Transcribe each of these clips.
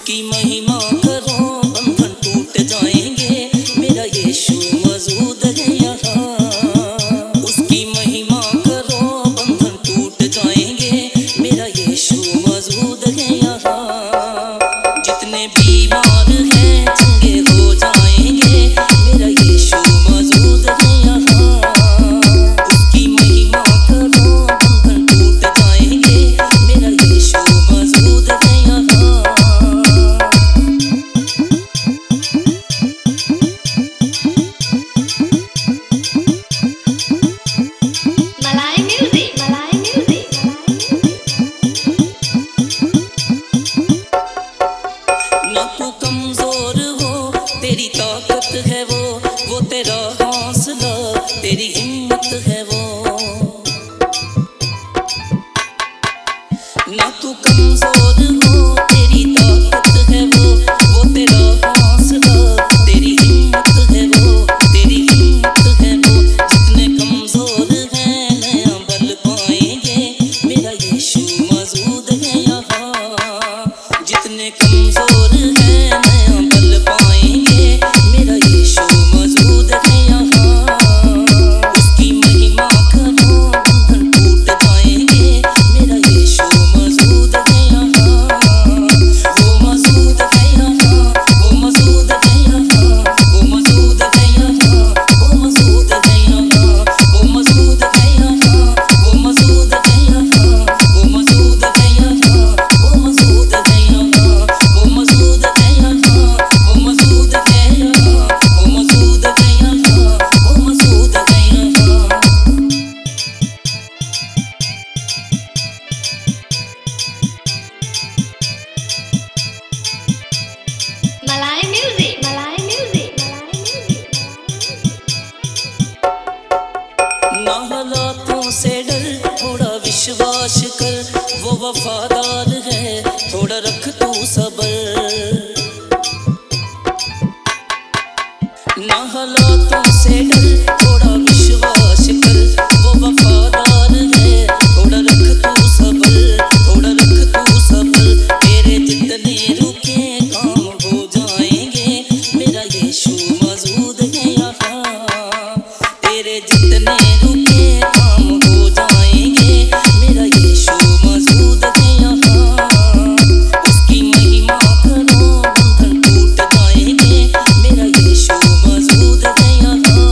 उसकी महिमा करो बंधन टूट जाएंगे, मेरा यीशु मौजूद है यहाँ। उसकी महिमा करो बंधन टूट जाएंगे, मेरा यीशु मौजूद है यहाँ। जितने बीमार हैं चंगे हो जाएंगे, मेरा यीशु मौजूद है यहाँ। उसकी महिमा करो बंधन टूट जाएंगे, मेरा यीशु मौजूद है यहाँ। ना तू कमजोर हो, तेरी ताकत है वो तेरा हौसला, तेरी हिम्मत है वो। ना तू कमजोर हो, तेरी ताकत है वो तेरा हौसला, तेरी हिम्मत है वो, तेरी हिम्मत है वो। जितने कमजोर हैं नया बल पाएंगे, मेरा यीशु मौजूद है यहाँ। जितने कमजोर हैं नया बल पाएंगे, मेरा यीशु मौजूद है यहाँ। उसकी महिमा करो बंधन टूट जाएंगे, मेरा यीशु मौजूद है यहाँ। वो मौजूद है यहाँ, वो मौजूद है यहाँ, वो मौजूद है यहाँ, वो मौजूद है यहाँ, वो मौजूद है यहाँ, वो मौजूद है यहाँ, वो मौजूद है यहाँ, वो मौजूद है यहाँ, वो मौजूद है यहाँ, वो मौजूद है यहाँ, वो मौजूद है यहाँ, वो मौजूद है यहाँ। ना हालातों से डर, थोड़ा विश्वास कर, वो वफादार है, थोड़ा रख तू सब्र। ना हालातों से डर, थोड़ा विश्वास कर, वो वफादार है, थोड़ा रख तू सब्र, थोड़ा रख तू सब्र। तेरे जितने रुके काम हो जाएंगे, मेरा यीशु मौजूद है यहाँ। तेरे जितने रुके काम हो जाएंगे, मेरा यीशु मौजूद है यहाँ। उसकी महिमा करो बंधन टूट जाएंगे, मेरा यीशु मौजूद है यहाँ।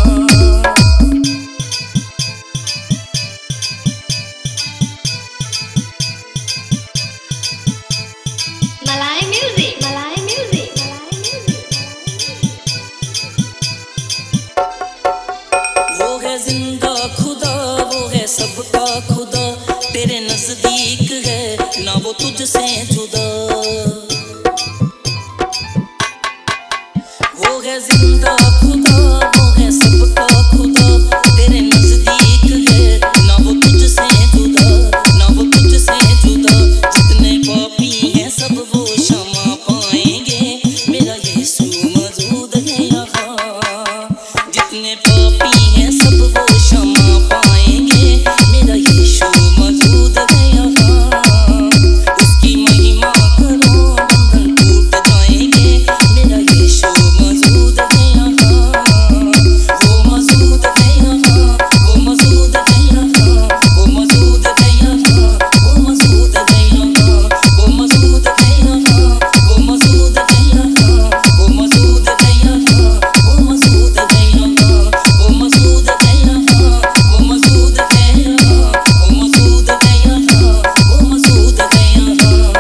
वो है जिंदा खुदा, वो है सबका खुदा, तेरे नजदीक है ना वो तुझसे जुदा। वो है जिंदा खुदा, वो है सबका खुदा, तेरे नजदीक है ना वो तुझसे जुदा, ना वो तुझसे जुदा। जितने पापी हैं सब वो क्षमा पाएंगे, मेरा यीशु मौजूद है यहाँ। जितने पापी हैं सब वो क्षमा पाएंगे, मेरा यीशु मौजूद है यहाँ। उसकी महिमा करो बंधन टूट जाएंगे, मेरा यीशु मौजूद है यहाँ। वो मौजूद है यहाँ, वो मौजूद है यहाँ, वो मौजूद है यहाँ, वो मौजूद है यहाँ, वो मौजूद है यहाँ, वो मौजूद है यहाँ, वो मौजूद है यहाँ, वो मौजूद है यहाँ, वो मौजूद है यहाँ, वो मौजूद है यहाँ, वो मौजूद है यहाँ, वो मौजूद है यहाँ।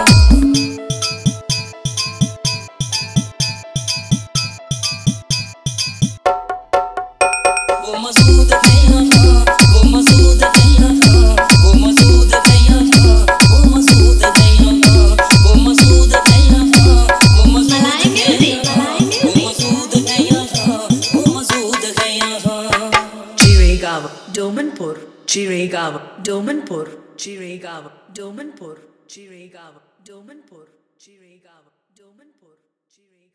वो मौजूद है यहाँ, वो मौजूद है यहाँ, वो मौजूद है यहाँ, वो मौजूद है यहाँ, वो मौजूद है यहाँ, वो मौजूद है यहाँ, वो मौजूद है यहाँ, वो मौजूद है यहाँ। Chiragawa, Domanpur, Chiragawa, Domanpur, Chiragawa, Domanpur, Chiragawa, Domanpur, Chiragawa, Domanpur, Chiragawa.